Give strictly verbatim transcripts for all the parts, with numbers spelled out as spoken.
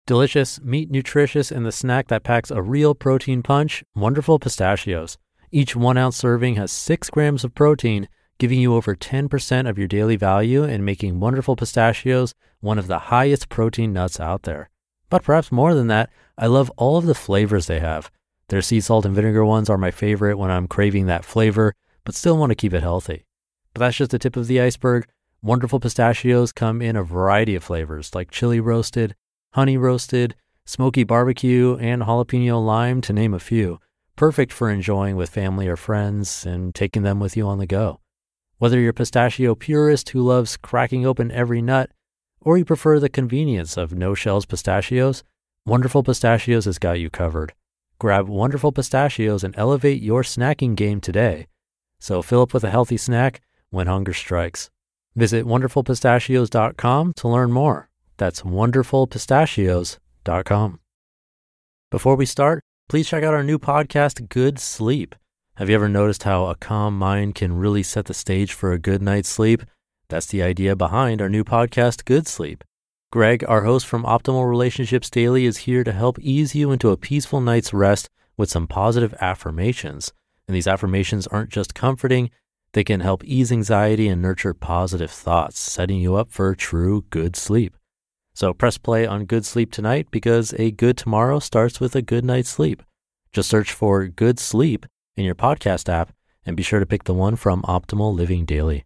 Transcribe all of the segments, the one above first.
Delicious, meat nutritious, and the snack that packs a real protein punch, Wonderful Pistachios. Each one ounce serving has six grams of protein, giving you over ten percent of your daily value and making Wonderful Pistachios one of the highest protein nuts out there. But perhaps more than that, I love all of the flavors they have. Their sea salt and vinegar ones are my favorite when I'm craving that flavor, but still want to keep it healthy. But that's just the tip of the iceberg. Wonderful Pistachios come in a variety of flavors like chili roasted, honey roasted, smoky barbecue, and jalapeno lime, to name a few. Perfect for enjoying with family or friends and taking them with you on the go. Whether you're a pistachio purist who loves cracking open every nut, or you prefer the convenience of no-shells pistachios, Wonderful Pistachios has got you covered. Grab Wonderful Pistachios and elevate your snacking game today. So fill up with a healthy snack when hunger strikes. Visit wonderful pistachios dot com to learn more. That's wonderful pistachios dot com. Before we start, please check out our new podcast, Good Sleep. Have you ever noticed how a calm mind can really set the stage for a good night's sleep? That's the idea behind our new podcast, Good Sleep. Greg, our host from Optimal Relationships Daily, is here to help ease you into a peaceful night's rest with some positive affirmations. And these affirmations aren't just comforting, they can help ease anxiety and nurture positive thoughts, setting you up for true good sleep. So press play on Good Sleep tonight because a good tomorrow starts with a good night's sleep. Just search for Good Sleep in your podcast app and be sure to pick the one from Optimal Living Daily.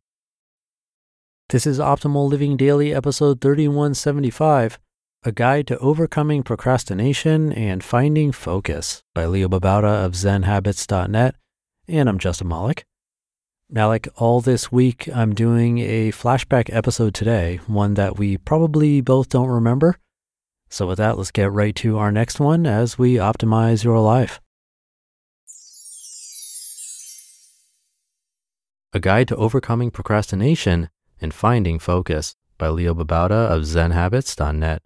This is Optimal Living Daily, episode thirty-one seventy-five, A Guide to Overcoming Procrastination and Finding Focus by Leo Babauta of zen habits dot net, and I'm Justin Malik. Now, like all this week, I'm doing a flashback episode today, one that we probably both don't remember. So with that, let's get right to our next one as we optimize your life. A Guide to Overcoming Procrastination and Finding Focus by Leo Babauta of zen habits dot net.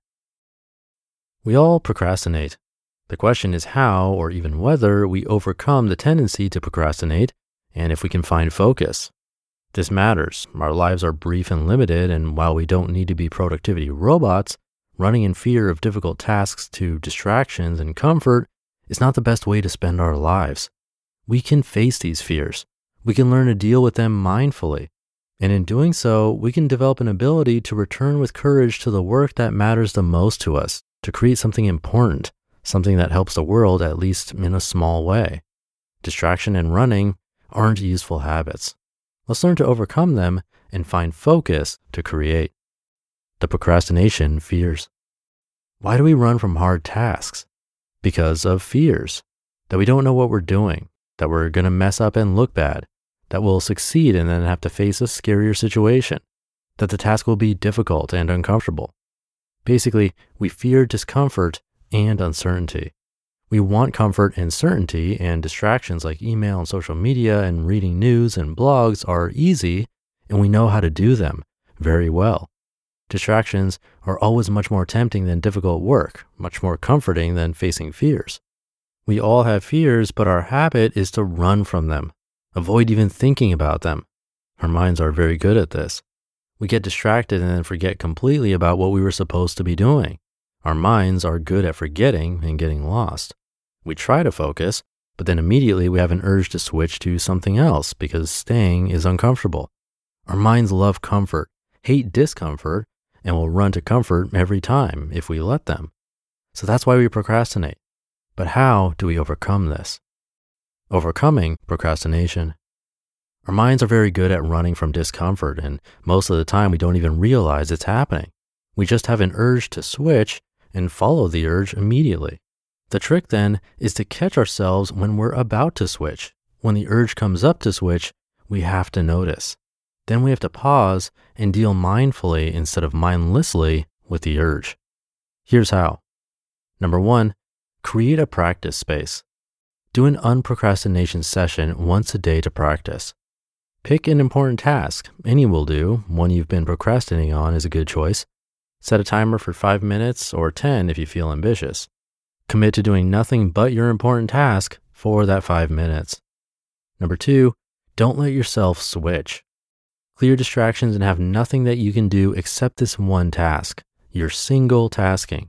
We all procrastinate. The question is how, or even whether, we overcome the tendency to procrastinate and if we can find focus. This matters. Our lives are brief and limited, and while we don't need to be productivity robots, running in fear of difficult tasks to distractions and comfort is not the best way to spend our lives. We can face these fears. We can learn to deal with them mindfully. And in doing so, we can develop an ability to return with courage to the work that matters the most to us, to create something important, something that helps the world at least in a small way. Distraction and running aren't useful habits. Let's learn to overcome them and find focus to create. The procrastination fears. Why do we run from hard tasks? Because of fears. That we don't know what we're doing, that we're going to mess up and look bad, that we'll succeed and then have to face a scarier situation, that the task will be difficult and uncomfortable. Basically, we fear discomfort and uncertainty. We want comfort and certainty, and distractions like email and social media and reading news and blogs are easy, and we know how to do them very well. Distractions are always much more tempting than difficult work, much more comforting than facing fears. We all have fears, but our habit is to run from them, avoid even thinking about them. Our minds are very good at this. We get distracted and then forget completely about what we were supposed to be doing. Our minds are good at forgetting and getting lost. We try to focus, but then immediately we have an urge to switch to something else because staying is uncomfortable. Our minds love comfort, hate discomfort, and will run to comfort every time if we let them. So that's why we procrastinate. But how do we overcome this? Overcoming procrastination. Our minds are very good at running from discomfort, and most of the time we don't even realize it's happening. We just have an urge to switch and follow the urge immediately. The trick then is to catch ourselves when we're about to switch. When the urge comes up to switch, we have to notice. Then we have to pause and deal mindfully instead of mindlessly with the urge. Here's how. Number one, create a practice space. Do an unprocrastination session once a day to practice. Pick an important task. Any will do. One you've been procrastinating on is a good choice. Set a timer for five minutes or ten if you feel ambitious. Commit to doing nothing but your important task for that five minutes. Number two, don't let yourself switch. Clear distractions and have nothing that you can do except this one task, your single tasking.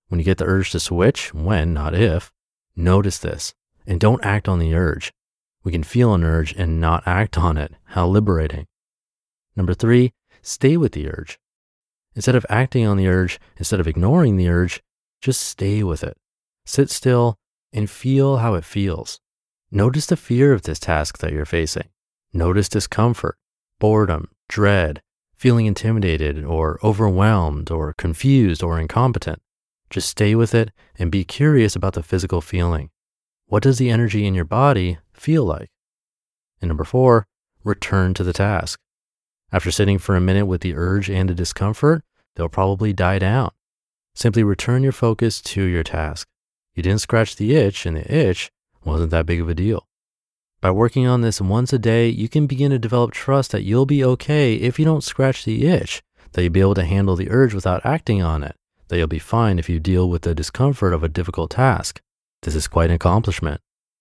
When you get the urge to switch, when, not if, notice this and don't act on the urge. We can feel an urge and not act on it. How liberating. Number three, stay with the urge. Instead of acting on the urge, instead of ignoring the urge, just stay with it. Sit still and feel how it feels. Notice the fear of this task that you're facing. Notice discomfort, boredom, dread, feeling intimidated or overwhelmed or confused or incompetent. Just stay with it and be curious about the physical feeling. What does the energy in your body feel like? And number four, return to the task. After sitting for a minute with the urge and the discomfort, they'll probably die down. Simply return your focus to your task. You didn't scratch the itch, and the itch wasn't that big of a deal. By working on this once a day, you can begin to develop trust that you'll be okay if you don't scratch the itch, that you'll be able to handle the urge without acting on it, that you'll be fine if you deal with the discomfort of a difficult task. This is quite an accomplishment.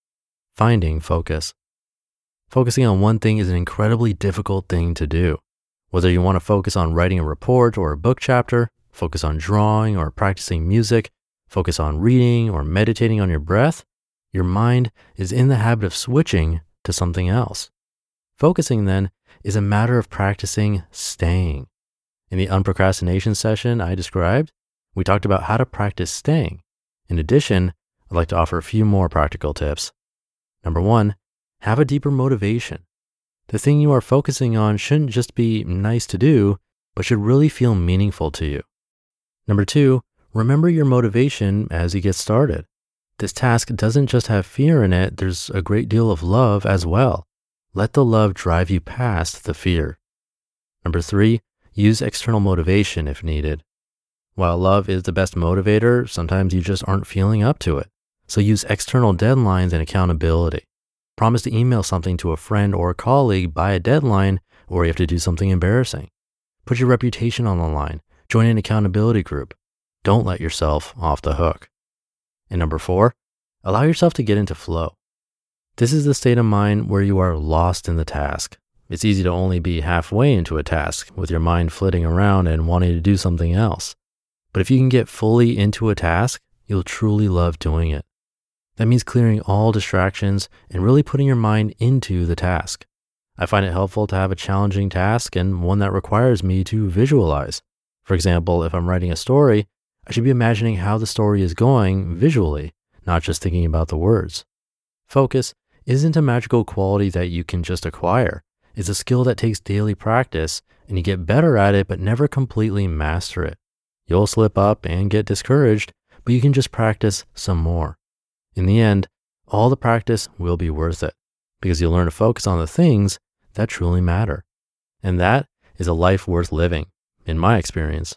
Finding focus. Focusing on one thing is an incredibly difficult thing to do. Whether you want to focus on writing a report or a book chapter, focus on drawing or practicing music, focus on reading or meditating on your breath, your mind is in the habit of switching to something else. Focusing then is a matter of practicing staying. In the unprocrastination session I described, we talked about how to practice staying. In addition, I'd like to offer a few more practical tips. Number one, have a deeper motivation. The thing you are focusing on shouldn't just be nice to do, but should really feel meaningful to you. Number two, remember your motivation as you get started. This task doesn't just have fear in it, there's a great deal of love as well. Let the love drive you past the fear. Number three, use external motivation if needed. While love is the best motivator, sometimes you just aren't feeling up to it. So use external deadlines and accountability. Promise to email something to a friend or a colleague by a deadline, or you have to do something embarrassing. Put your reputation on the line. Join an accountability group. Don't let yourself off the hook. And number four, allow yourself to get into flow. This is the state of mind where you are lost in the task. It's easy to only be halfway into a task with your mind flitting around and wanting to do something else. But if you can get fully into a task, you'll truly love doing it. That means clearing all distractions and really putting your mind into the task. I find it helpful to have a challenging task and one that requires me to visualize. For example, if I'm writing a story, I should be imagining how the story is going visually, not just thinking about the words. Focus isn't a magical quality that you can just acquire. It's a skill that takes daily practice, and you get better at it but never completely master it. You'll slip up and get discouraged, but you can just practice some more. In the end, all the practice will be worth it because you'll learn to focus on the things that truly matter. And that is a life worth living, in my experience.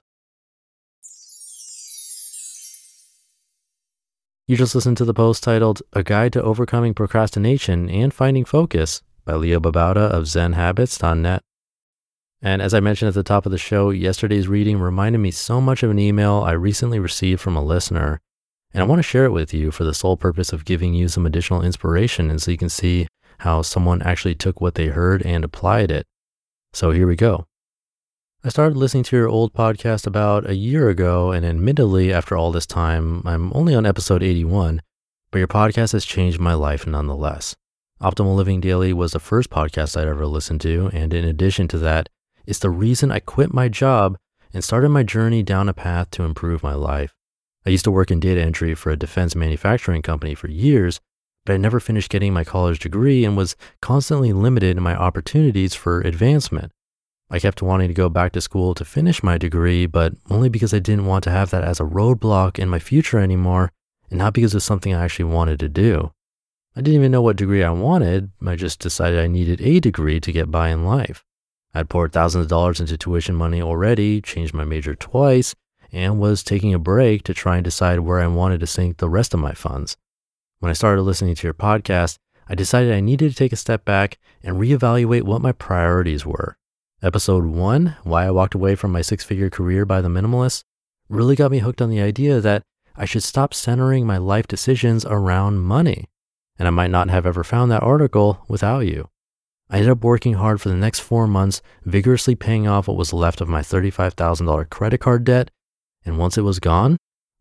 You just listened to the post titled A Guide to Overcoming Procrastination and Finding Focus by Leo Babauta of zen habits dot net. And as I mentioned at the top of the show, yesterday's reading reminded me so much of an email I recently received from a listener. And I want to share it with you for the sole purpose of giving you some additional inspiration and so you can see how someone actually took what they heard and applied it. So here we go. I started listening to your old podcast about a year ago, and admittedly, after all this time, I'm only on episode eighty-one, but your podcast has changed my life nonetheless. Optimal Living Daily was the first podcast I'd ever listened to, and in addition to that, it's the reason I quit my job and started my journey down a path to improve my life. I used to work in data entry for a defense manufacturing company for years, but I never finished getting my college degree and was constantly limited in my opportunities for advancement. I kept wanting to go back to school to finish my degree, but only because I didn't want to have that as a roadblock in my future anymore, and not because of something I actually wanted to do. I didn't even know what degree I wanted. I just decided I needed a degree to get by in life. I'd poured thousands of dollars into tuition money already, changed my major twice, and was taking a break to try and decide where I wanted to sink the rest of my funds. When I started listening to your podcast, I decided I needed to take a step back and reevaluate what my priorities were. Episode one, Why I Walked Away from My Six-Figure Career by the Minimalist, really got me hooked on the idea that I should stop centering my life decisions around money. And I might not have ever found that article without you. I ended up working hard for the next four months, vigorously paying off what was left of my thirty-five thousand dollars credit card debt. And once it was gone,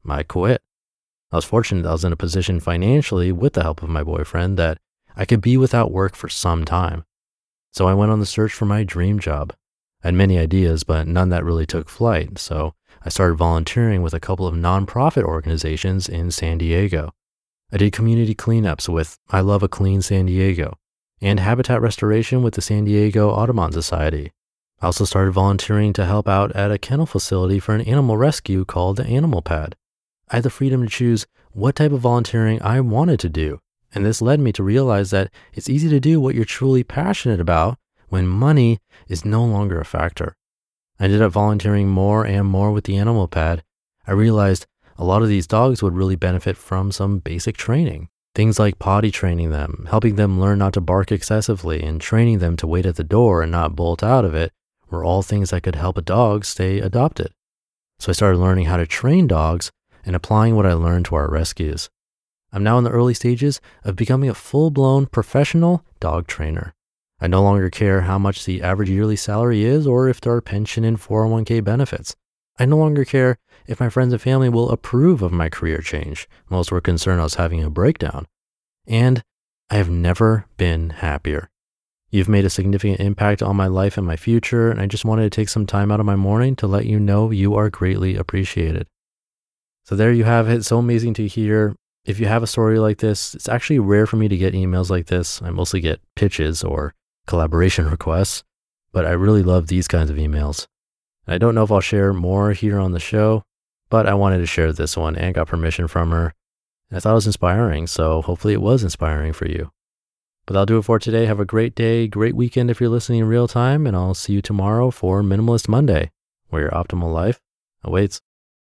I quit. I was fortunate that I was in a position financially with the help of my boyfriend that I could be without work for some time. So I went on the search for my dream job. I had many ideas, but none that really took flight. So I started volunteering with a couple of nonprofit organizations in San Diego. I did community cleanups with I Love a Clean San Diego and habitat restoration with the San Diego Audubon Society. I also started volunteering to help out at a kennel facility for an animal rescue called the Animal Pad. I had the freedom to choose what type of volunteering I wanted to do, and this led me to realize that it's easy to do what you're truly passionate about when money is no longer a factor. I ended up volunteering more and more with the Animal Pad. I realized a lot of these dogs would really benefit from some basic training. Things like potty training them, helping them learn not to bark excessively, and training them to wait at the door and not bolt out of it were all things that could help a dog stay adopted. So I started learning how to train dogs and applying what I learned to our rescues. I'm now in the early stages of becoming a full-blown professional dog trainer. I no longer care how much the average yearly salary is or if there are pension and four oh one k benefits. I no longer care if my friends and family will approve of my career change. Most were concerned I was having a breakdown. And I have never been happier. You've made a significant impact on my life and my future, and I just wanted to take some time out of my morning to let you know you are greatly appreciated. So there you have it. So amazing to hear. If you have a story like this, it's actually rare for me to get emails like this. I mostly get pitches or collaboration requests, but I really love these kinds of emails. I don't know if I'll share more here on the show, but I wanted to share this one and got permission from her. And I thought it was inspiring, so hopefully it was inspiring for you. But that'll do it for today. Have a great day, great weekend if you're listening in real time, and I'll see you tomorrow for Minimalist Monday, where your optimal life awaits.